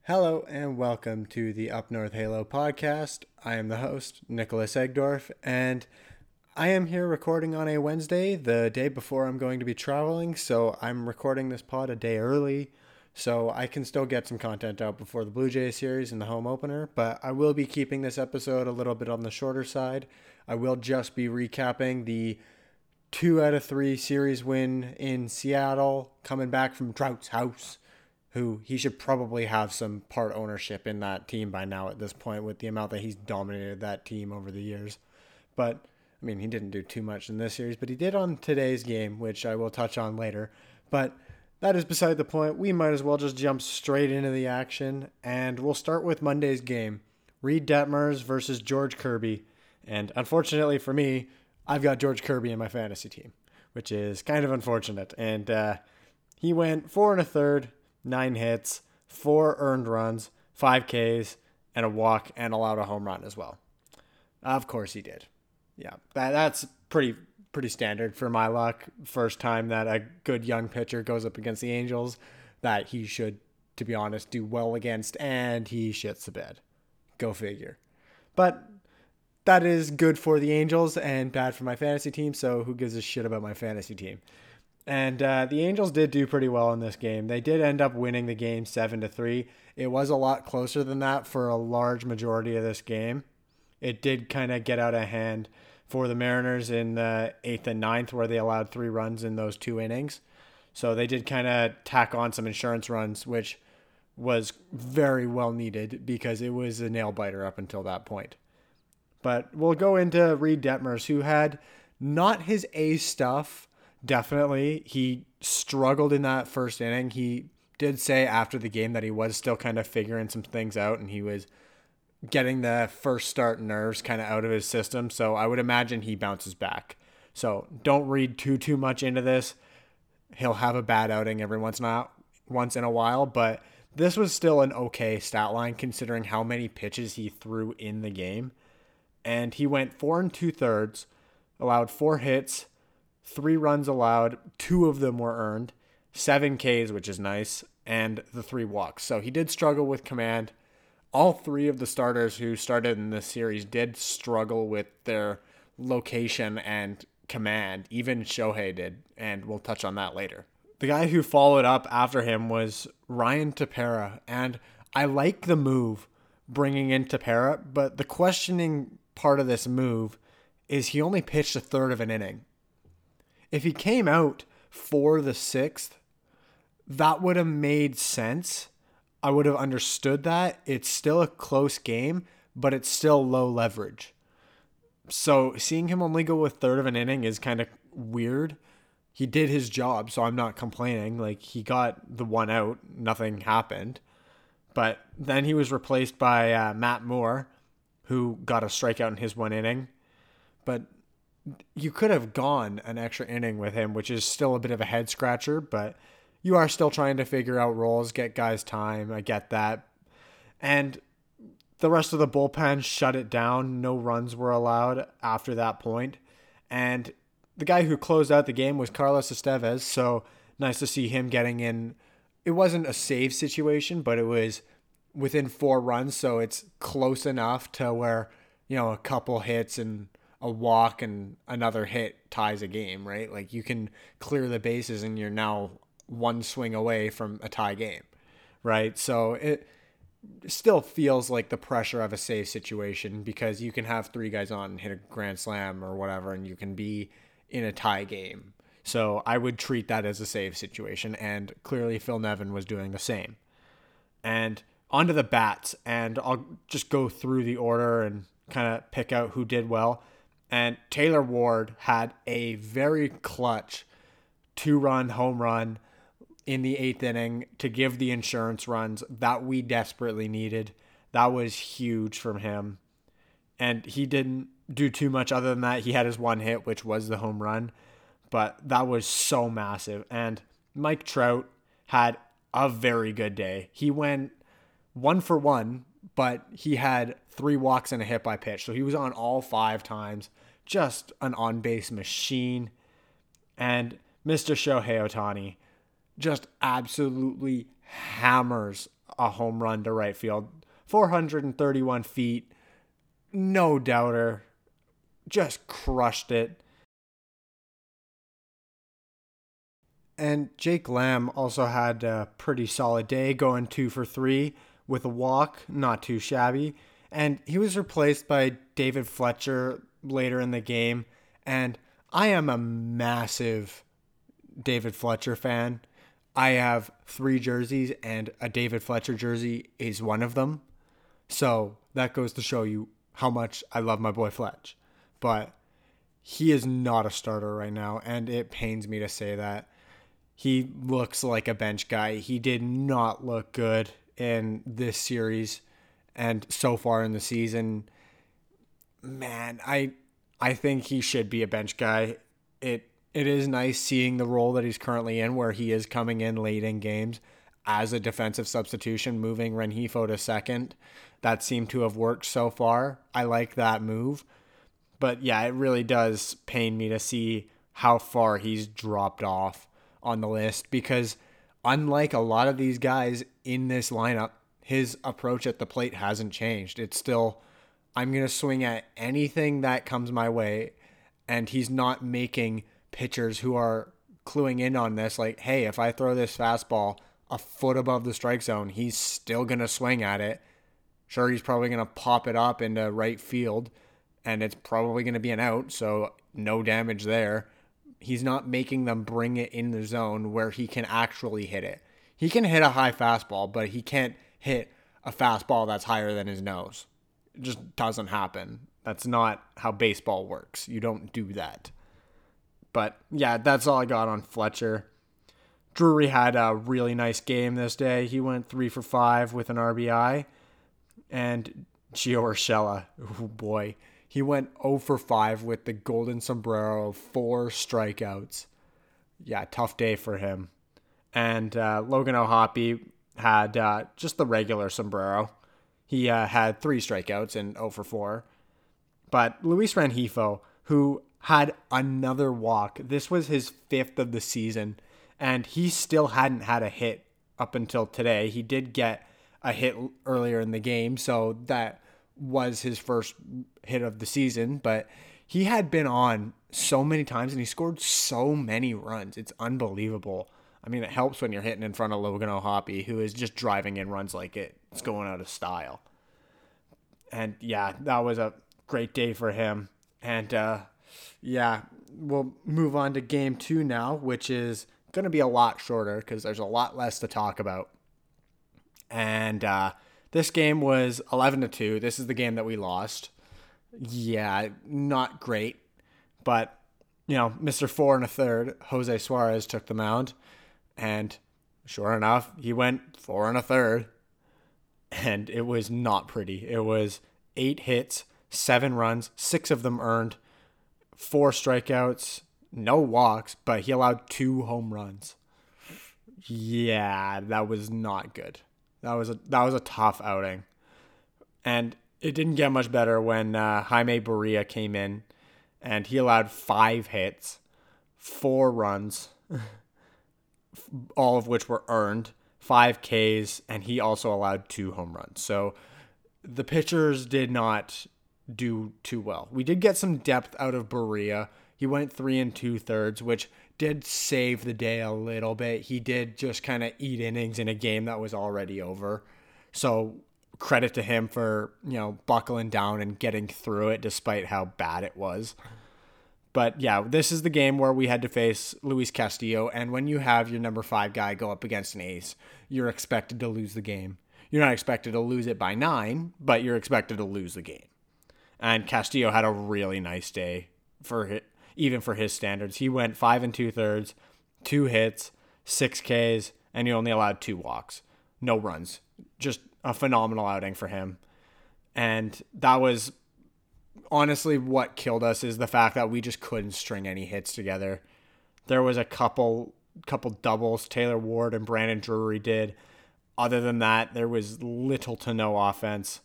Hello and welcome to the Up North Halo podcast. I am the host, Nicholas Egdorf, and I am here recording on a Wednesday, the day before I'm going to be traveling, so I'm recording this pod a day early, so I can still get some content out before the Blue Jays series and the home opener, but I will be keeping this episode a little bit on the shorter side. I will just be recapping the 2 out of 3 series win in Seattle, coming back from Trout's house, who he should probably have some part ownership in that team by now at this point with the amount that he's dominated that team over the years. But, I mean, he didn't do too much in this series, but he did on today's game, which I will touch on later. But that is beside the point. We might as well just jump straight into the action, and we'll start with Monday's game. Reed Detmers versus George Kirby. And unfortunately for me, I've got George Kirby in my fantasy team, which is kind of unfortunate. And he went 4 and a third, 9 hits, 4 earned runs, 5 Ks, and a walk, and allowed a home run as well. Of course he did. Yeah, that's pretty standard for my luck. First time that a good young pitcher goes up against the Angels that he should, to be honest, do well against, and he shits the bed. Go figure. But that is good for the Angels and bad for my fantasy team, so who gives a shit about my fantasy team? And the Angels did do pretty well in this game. They did end up winning the game 7-3. It was a lot closer than that for a large majority of this game. It did kind of get out of hand for the Mariners in the 8th and 9th, where they allowed 3 runs in those 2 innings. So they did kind of tack on some insurance runs, which was very well needed because it was a nail biter up until that point. But we'll go into Reed Detmers, who had not his A stuff. Definitely. He struggled in that first inning. He did say after the game that he was still kind of figuring some things out and he was getting the first start nerves kind of out of his system. So I would imagine he bounces back. So don't read too much into this. He'll have a bad outing every once in a while, but this was still an okay stat line considering how many pitches he threw in the game. And he went 4 2/3, allowed 4 hits, 3 runs allowed, 2 of them were earned, 7 Ks, which is nice, and the 3 walks. So he did struggle with command. All 3 of the starters who started in this series did struggle with their location and command. Even Shohei did, and we'll touch on that later. The guy who followed up after him was Ryan Tepera, and I like the move bringing in Tepera, but the questioning part of this move is he only pitched a third of an inning. If he came out for the 6th, that would have made sense. I would have understood that. It's still a close game, but it's still low leverage. So seeing him only go with third of an inning is kind of weird. He did his job, so I'm not complaining. Like, he got the 1 out. Nothing happened. But then he was replaced by Matt Moore, who got a strikeout in his 1 inning. But you could have gone an extra inning with him, which is still a bit of a head scratcher, but you are still trying to figure out roles, get guys time. I get that. And the rest of the bullpen shut it down. No runs were allowed after that point. And the guy who closed out the game was Carlos Estevez, so nice to see him getting in. It wasn't a save situation, but it was within 4 runs, so it's close enough to where, a couple hits and a walk and another hit ties a game, right? Like, you can clear the bases and you're now 1 swing away from a tie game, right? So it still feels like the pressure of a save situation because you can have 3 guys on and hit a grand slam or whatever, and you can be in a tie game. So I would treat that as a save situation, and clearly Phil Nevin was doing the same. And onto the bats, and I'll just go through the order and kind of pick out who did well. And Taylor Ward had a very clutch 2-run home run in the 8th inning to give the insurance runs that we desperately needed. That was huge from him. And he didn't do too much other than that. He had his 1 hit, which was the home run. But that was so massive. And Mike Trout had a very good day. He went 1 for 1, but he had 3 walks and a hit by pitch. So he was on all 5 times. Just an on-base machine. And Mr. Shohei Ohtani just absolutely hammers a home run to right field. 431 feet. No doubter. Just crushed it. And Jake Lamb also had a pretty solid day, going 2 for 3 with a walk, not too shabby. And he was replaced by David Fletcher later in the game. And I am a massive David Fletcher fan. I have 3 jerseys, and a David Fletcher jersey is one of them. So that goes to show you how much I love my boy Fletch. But he is not a starter right now, and it pains me to say that. He looks like a bench guy. He did not look good in this series and so far in the season. Man, I think he should be a bench guy. It is nice seeing the role that he's currently in, where he is coming in late in games as a defensive substitution, moving Rengifo to second. That seemed to have worked so far. I like that move. But yeah, it really does pain me to see how far he's dropped off on the list, because unlike a lot of these guys in this lineup, his approach at the plate hasn't changed. It's still, I'm going to swing at anything that comes my way, and he's not making pitchers who are cluing in on this like, hey, if I throw this fastball a foot above the strike zone, he's still going to swing at it. Sure, he's probably going to pop it up into right field, and it's probably going to be an out, so no damage there. He's not making them bring it in the zone where he can actually hit it. He can hit a high fastball, but he can't hit a fastball that's higher than his nose. It just doesn't happen. That's not how baseball works. You don't do that. But yeah, that's all I got on Fletcher. Drury had a really nice game this day. He went 3 for 5 with an RBI. And Gio Urshela, oh boy, he went 0 for 5 with the golden sombrero, 4 strikeouts. Yeah, tough day for him. And Logan O'Hoppe had just the regular sombrero. He had 3 strikeouts and 0 for 4. But Luis Rengifo, who had another walk, this was his 5th of the season, and he still hadn't had a hit up until today. He did get a hit earlier in the game, so that was his first hit of the season, but he had been on so many times and he scored so many runs. It's unbelievable. I mean, it helps when you're hitting in front of Logan O'Hoppe, who is just driving in runs like it's going out of style. And yeah, that was a great day for him. And yeah, we'll move on to game 2 now, which is going to be a lot shorter because there's a lot less to talk about. And this game was 11-2. This is the game that we lost. Yeah, not great. But, Mr. 4 1/3, Jose Suarez took the mound. And sure enough, he went 4 1/3. And it was not pretty. It was 8 hits, 7 runs, 6 of them earned, 4 strikeouts, no walks, but he allowed 2 home runs. Yeah, that was not good. That was a tough outing. And it didn't get much better when Jaime Barria came in, and he allowed 5 hits, 4 runs, all of which were earned, 5 Ks, and he also allowed 2 home runs. So the pitchers did not do too well. We did get some depth out of Barria. He went 3 2/3, which did save the day a little bit. He did just kind of eat innings in a game that was already over. So credit to him for, buckling down and getting through it despite how bad it was. But yeah, this is the game where we had to face Luis Castillo. And when you have your number 5 guy go up against an ace, you're expected to lose the game. You're not expected to lose it by 9, but you're expected to lose the game. And Castillo had a really nice day even for his standards. He went 5 2/3, 2 hits, 6 Ks, and he only allowed 2 walks. No runs. Just a phenomenal outing for him. And that was honestly what killed us, is the fact that we just couldn't string any hits together. There was a couple doubles Taylor Ward and Brandon Drury did. Other than that, there was little to no offense.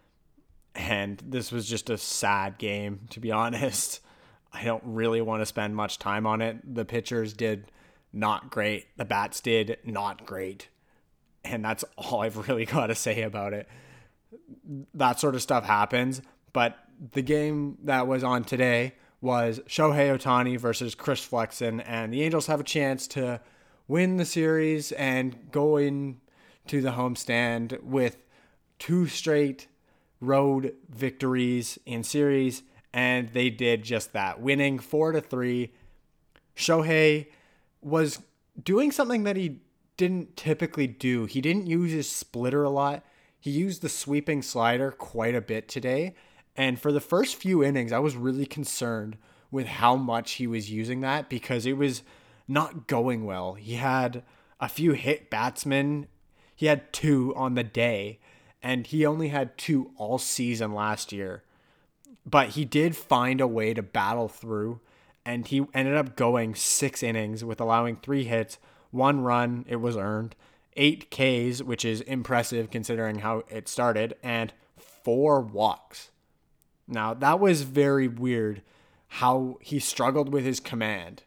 And this was just a sad game, to be honest. I don't really want to spend much time on it. The pitchers did not great. The bats did not great. And that's all I've really got to say about it. That sort of stuff happens. But the game that was on today was Shohei Ohtani versus Chris Flexen, and the Angels have a chance to win the series and go into the homestand with 2 straight road victories in series, and they did just that, winning 4-3. Shohei was doing something that he didn't typically do. He didn't use his splitter a lot. He used the sweeping slider quite a bit today. And for the first few innings, I was really concerned with how much he was using that because it was not going well. He had a few hit batsmen. He had 2 on the day, and he only had 2 all season last year. But he did find a way to battle through, and he ended up going 6 innings with allowing 3 hits, 1 run, it was earned, 8 Ks, which is impressive considering how it started, and 4 walks. Now, that was very weird how he struggled with his command.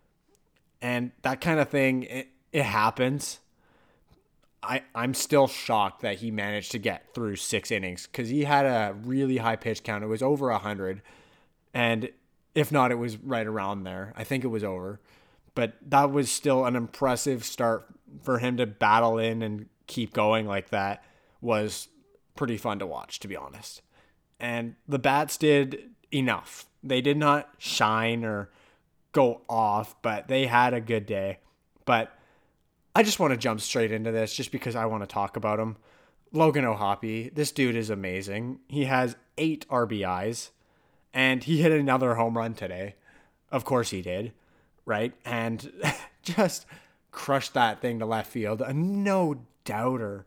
And that kind of thing, it happens. I'm still shocked that he managed to get through 6 innings because he had a really high pitch count. It was over 100. And if not, it was right around there. I think it was over. But that was still an impressive start for him to battle in and keep going like that. Was pretty fun to watch, to be honest. And the bats did enough. They did not shine or go off, but they had a good day. But I just want to jump straight into this just because I want to talk about him. Logan O'Hoppe, this dude is amazing. He has 8 RBIs, and he hit another home run today. Of course he did, right? And just crushed that thing to left field. A no doubter.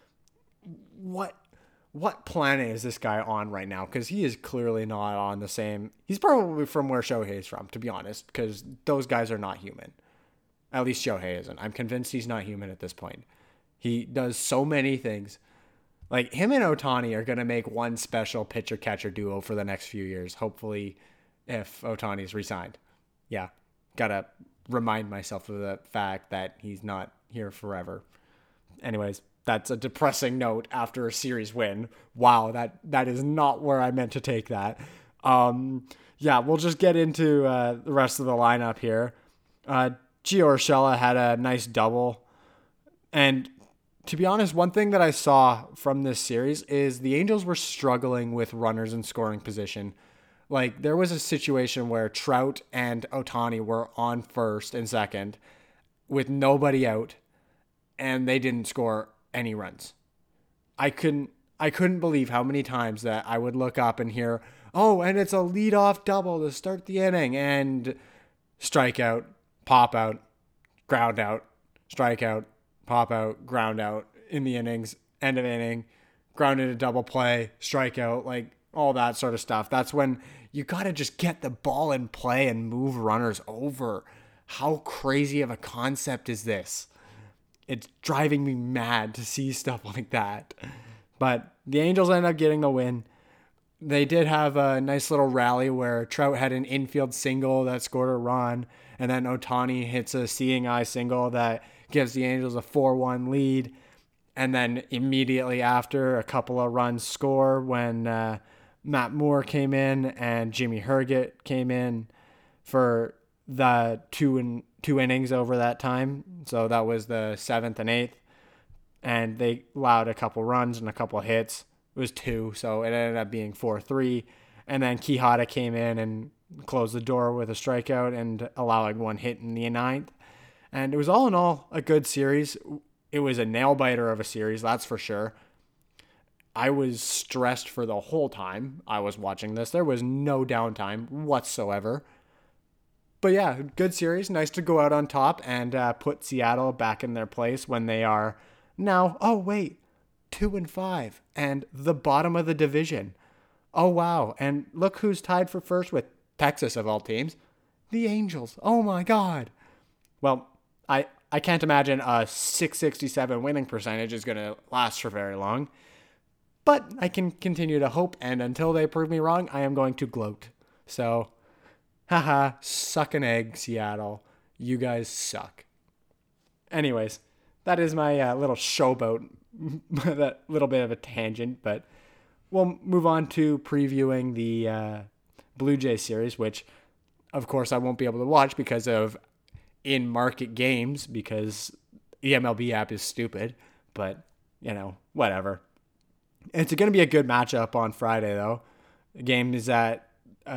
What planet is this guy on right now? Because he is clearly not on the same... He's probably from where Shohei is from, to be honest, because those guys are not human. At least Shohei isn't. I'm convinced he's not human at this point. He does so many things. Like, him and Ohtani are going to make one special pitcher-catcher duo for the next few years, hopefully, if Ohtani's re-signed. Yeah, gotta remind myself of the fact that he's not here forever. Anyways, that's a depressing note after a series win. Wow, that is not where I meant to take that. Yeah, we'll just get into the rest of the lineup here. Gio Urshela had a nice double. And to be honest, one thing that I saw from this series is the Angels were struggling with runners in scoring position. Like, there was a situation where Trout and Ohtani were on first and second with nobody out, and they didn't score any runs. I couldn't believe how many times that I would look up and hear, oh, and it's a leadoff double to start the inning, and strikeout, pop out, ground out, strikeout, pop out, ground out in the innings, end of inning, ground into double play, strikeout, like all that sort of stuff. That's when you got to just get the ball in play and move runners over. How crazy of a concept is this? It's driving me mad to see stuff like that. But the Angels end up getting the win. They did have a nice little rally where Trout had an infield single that scored a run, and then Ohtani hits a seeing eye single that gives the Angels a 4-1 lead. And then immediately after, a couple of runs score when Matt Moore came in and Jimmy Herget came in for the two innings over that time. So that was the 7th and 8th. And they allowed a couple runs and a couple hits. It was 2, so it ended up being 4-3. And then Quijada came in and closed the door with a strikeout and allowing 1 hit in the 9th. And it was all in all a good series. It was a nail-biter of a series, that's for sure. I was stressed for the whole time I was watching this. There was no downtime whatsoever. But yeah, good series. Nice to go out on top and put Seattle back in their place when they are now, 2-5 and the bottom of the division. Oh, wow. And look who's tied for first with Texas of all teams. The Angels. Oh, my God. Well, I can't imagine a 667 winning percentage is going to last for very long. But I can continue to hope, and until they prove me wrong, I am going to gloat. So, suck an egg, Seattle. You guys suck. Anyways, that is my little showboat, that little bit of a tangent, but we'll move on to previewing the Blue Jays series, which, of course, I won't be able to watch because of in-market games, because the MLB app is stupid, but, whatever. It's going to be a good matchup on Friday, though. The game is at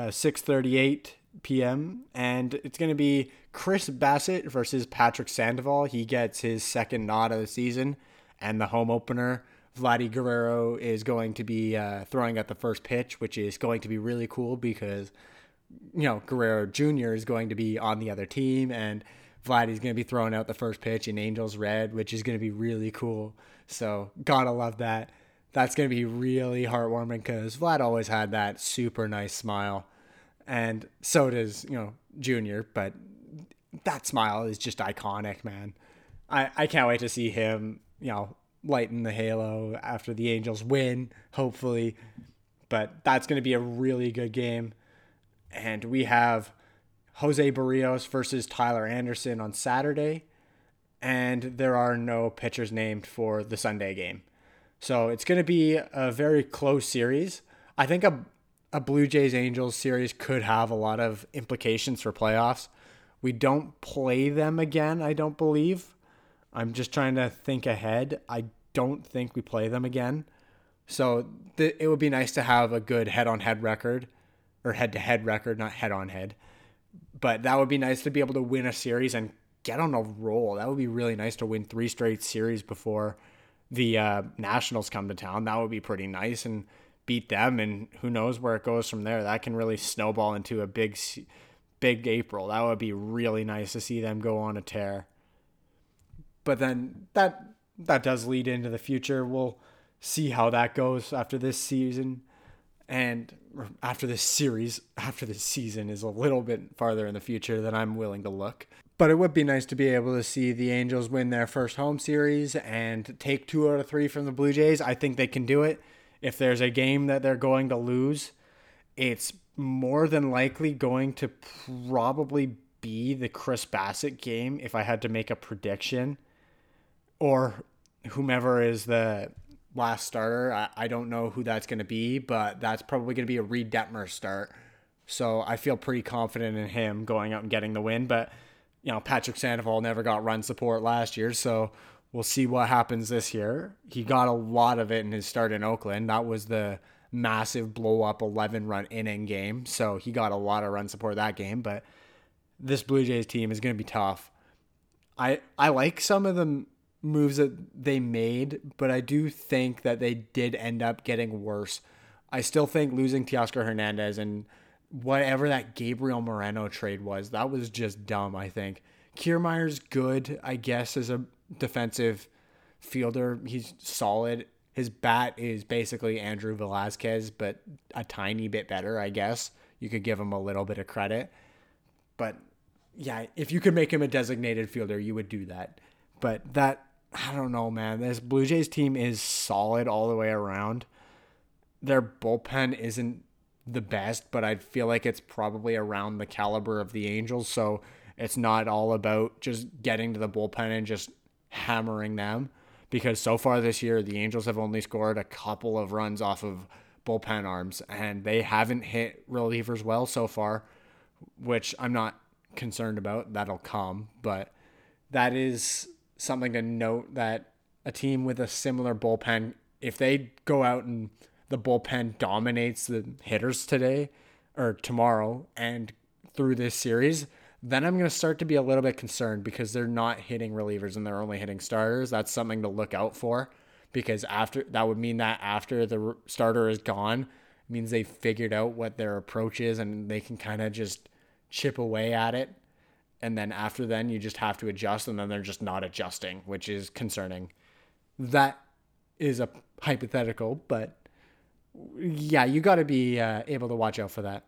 6:38 p.m., and it's going to be Chris Bassitt versus Patrick Sandoval. He gets his second nod of the season, and the home opener, Vladdy Guerrero, is going to be throwing at the first pitch, which is going to be really cool because, Guerrero Jr. is going to be on the other team, and Vladdy's going to be throwing out the first pitch in Angels red, which is going to be really cool. So, gotta love that. That's going to be really heartwarming because Vlad always had that super nice smile. And so does, Junior. But that smile is just iconic, man. I can't wait to see him, lighten the halo after the Angels win, hopefully. But that's going to be a really good game. And we have Jose Barrios versus Tyler Anderson on Saturday. And there are no pitchers named for the Sunday game. So it's going to be a very close series. I think a Blue Jays Angels series could have a lot of implications for playoffs. We don't play them again, I don't believe. I'm just trying to think ahead. I don't think we play them again. So it would be nice to have a good head-on-head record, or head-to-head record, not head-on-head. But that would be nice to be able to win a series and get on a roll. That would be really nice to win 3 straight series before the Nationals come to town. That would be pretty nice, and beat them, and who knows where it goes from there. That can really snowball into a big April. That would be really nice to see them go on a tear. But then that does lead into the future. We'll see how that goes after this season, and after this series. After this season is a little bit farther in the future than I'm willing to look. But it would be nice to be able to see the Angels win their first home series and take 2 out of 3 from the Blue Jays. I think they can do it. If there's a game that they're going to lose, it's more than likely going to probably be the Chris Bassitt game if I had to make a prediction. Or whomever is the last starter. I don't know who that's going to be, but that's probably going to be a Reed Detmer start. So I feel pretty confident in him going out and getting the win. But Patrick Sandoval never got run support last year, so we'll see what happens this year. He got a lot of it in his start in Oakland. That was the massive blow-up 11-run inning game, so he got a lot of run support that game. But this Blue Jays team is going to be tough. I like some of the moves that they made, but I do think that they did end up getting worse. I still think losing Teoscar Hernandez and whatever that Gabriel Moreno trade was, that was just dumb, I think. Kiermaier's good, I guess, as a defensive fielder. He's solid. His bat is basically Andrew Velazquez, but a tiny bit better, I guess. You could give him a little bit of credit. But, yeah, if you could make him a designated fielder, you would do that. But that, I don't know, man. This Blue Jays team is solid all the way around. Their bullpen isn't the best, but I feel like it's probably around the caliber of the Angels, so it's not all about just getting to the bullpen and just hammering them, because so far this year the Angels have only scored a couple of runs off of bullpen arms, and they haven't hit relievers well so far, which I'm not concerned about. That'll come, but that is something to note, that a team with a similar bullpen, if they go out and the bullpen dominates the hitters today or tomorrow and through this series, then I'm going to start to be a little bit concerned, because they're not hitting relievers and they're only hitting starters. That's something to look out for, because that would mean that after the starter is gone, it means they figured out what their approach is and they can kind of just chip away at it. And then after then, you just have to adjust, and then they're just not adjusting, which is concerning. That is a hypothetical, but yeah, you got to be able to watch out for that.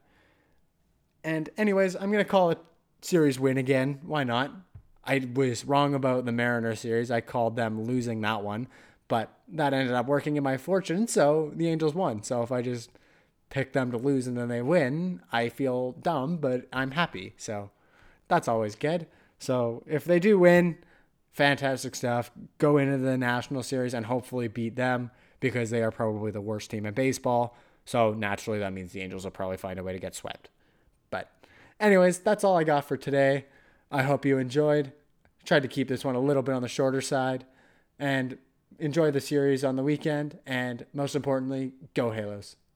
And anyways, I'm going to call it series win again. Why not? I was wrong about the Mariner series. I called them losing that one, but that ended up working in my fortune, so the Angels won. So if I just pick them to lose and then they win, I feel dumb, but I'm happy. So that's always good. So if they do win, fantastic stuff. Go into the National Series and hopefully beat them because they are probably the worst team in baseball. So naturally, that means the Angels will probably find a way to get swept. But anyways, that's all I got for today. I hope you enjoyed. Tried to keep this one a little bit on the shorter side. And enjoy the series on the weekend. And most importantly, go Halos.